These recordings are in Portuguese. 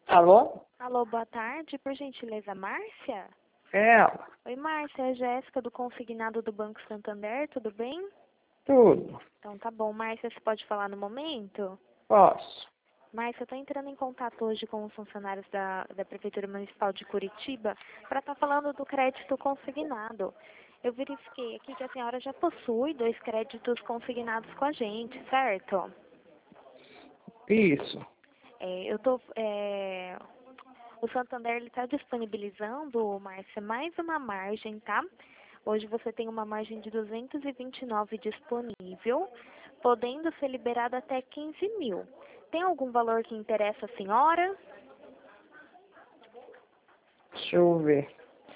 Alô? Alô, boa tarde. Por gentileza, Márcia? É ela. Oi, Márcia. É a Jéssica do Consignado do Banco Santander. Tudo bem? Tudo. Então tá bom. Márcia, você pode falar no momento? Posso. Márcia, eu estou entrando em contato hoje com os funcionários da Prefeitura Municipal de Curitiba para estar falando do crédito consignado. Eu verifiquei aqui que a senhora já possui 2 créditos consignados com a gente, certo? Isso. O Santander está disponibilizando, Márcia, mais uma margem, tá? Hoje você tem uma margem de 229 disponível, podendo ser liberada até 15 mil. Tem algum valor que interessa a senhora? Deixa eu ver.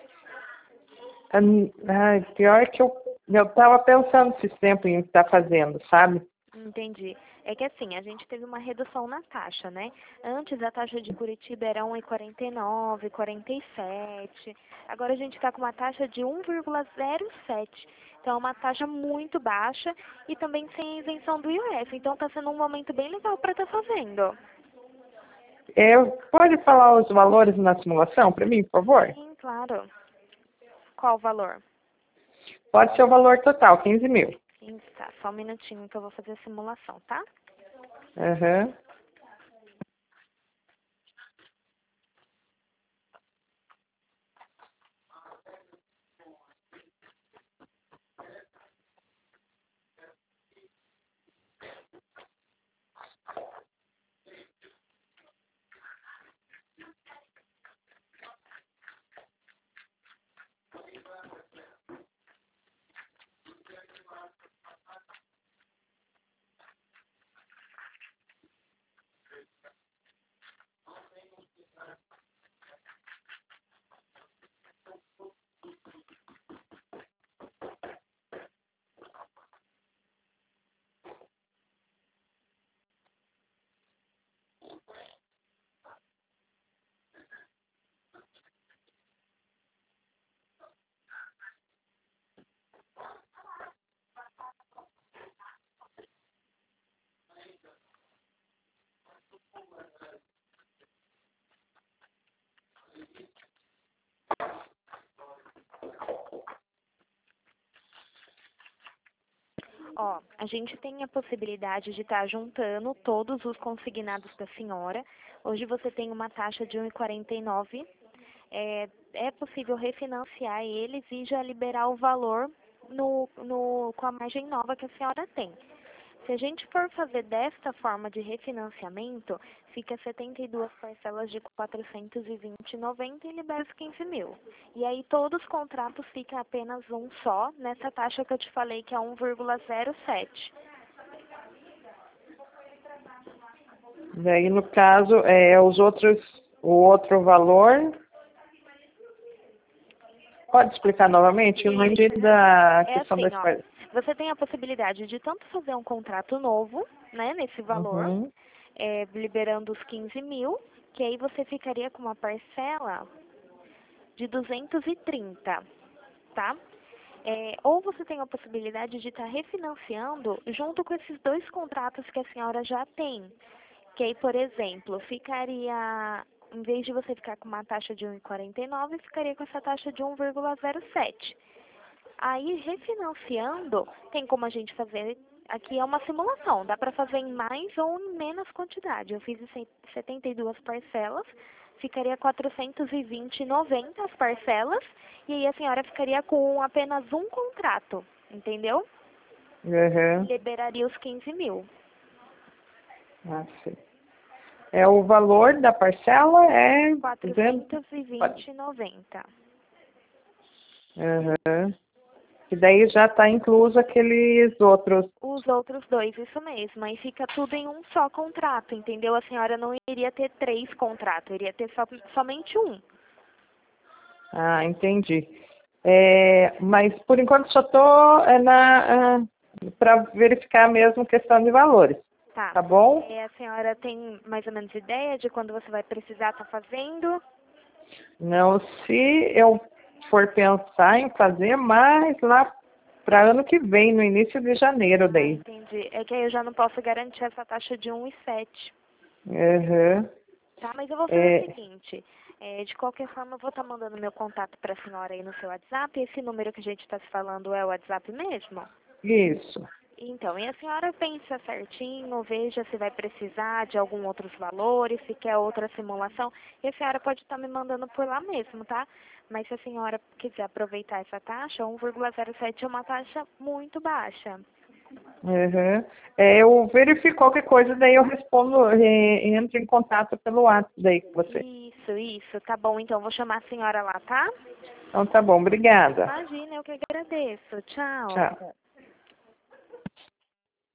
Pior que eu tava pensando esses tempos em estar fazendo, sabe? Entendi. É que assim, a gente teve uma redução na taxa, né? Antes a taxa de Curitiba era 1,49, 47. Agora a gente está com uma taxa de 1,07. Então é uma taxa muito baixa e também sem isenção do IOF. Então está sendo um momento bem legal para estar fazendo. Pode falar os valores na simulação para mim, por favor? Sim, claro. Qual o valor? Pode ser o valor total, 15 mil. Sim, tá. Só um minutinho que eu vou fazer a simulação, tá? Aham. Ó, a gente tem a possibilidade de estar juntando todos os consignados da senhora. Hoje você tem uma taxa de 1,49. É possível refinanciar eles e já liberar o valor com a margem nova que a senhora tem. Se a gente for fazer desta forma de refinanciamento, fica 72 parcelas de 420,90 e libera os 15 mil. E aí todos os contratos ficam apenas um só, nessa taxa que eu te falei que é 1,07. Daí, no caso, o outro valor. Pode explicar novamente? Eu não entendi da É questão assim, das ó, coisas. você tem a possibilidade de tanto fazer um contrato novo, né, nesse valor, Uhum. liberando os 15 mil, que aí você ficaria com uma parcela de 230, tá? Ou você tem a possibilidade de estar refinanciando junto com esses 2 contratos que a senhora já tem. Que aí, por exemplo, ficaria, em vez de você ficar com uma taxa de 1,49, ficaria com essa taxa de 1,07. Aí, refinanciando, tem como a gente fazer, aqui é uma simulação, dá para fazer em mais ou em menos quantidade. Eu fiz em 72 parcelas, ficaria 420,90 as parcelas, e aí a senhora ficaria com apenas um contrato, entendeu? Uhum. Liberaria os 15 mil. Ah, sim. O valor da parcela é 420,90. Uhum. E daí já está incluso aqueles outros. Os outros 2, isso mesmo. Aí fica tudo em um só contrato, entendeu? A senhora não iria ter 3 contratos, iria ter somente um. Ah, entendi. Mas por enquanto só estou para verificar mesmo questão de valores. Tá. Tá bom? A senhora tem mais ou menos ideia de quando você vai precisar estar fazendo? Não, se eu for pensar em fazer mais lá para ano que vem, no início de janeiro daí. Entendi. É que aí eu já não posso garantir essa taxa de 1,7. Uhum. Tá? Mas eu vou fazer o seguinte, de qualquer forma eu vou estar mandando meu contato para a senhora aí no seu WhatsApp. Esse número que a gente está se falando é o WhatsApp mesmo? Isso. Então, e a senhora pensa certinho, veja se vai precisar de algum outros valores, se quer outra simulação, e a senhora pode estar me mandando por lá mesmo, tá? Mas se a senhora quiser aproveitar essa taxa, 1,07 é uma taxa muito baixa. Uhum. Eu verifico qualquer coisa, daí eu respondo, entro em contato pelo WhatsApp daí com você. Isso, tá bom. Então, vou chamar a senhora lá, tá? Então tá bom, obrigada. Imagina, eu que agradeço. Tchau. Tchau.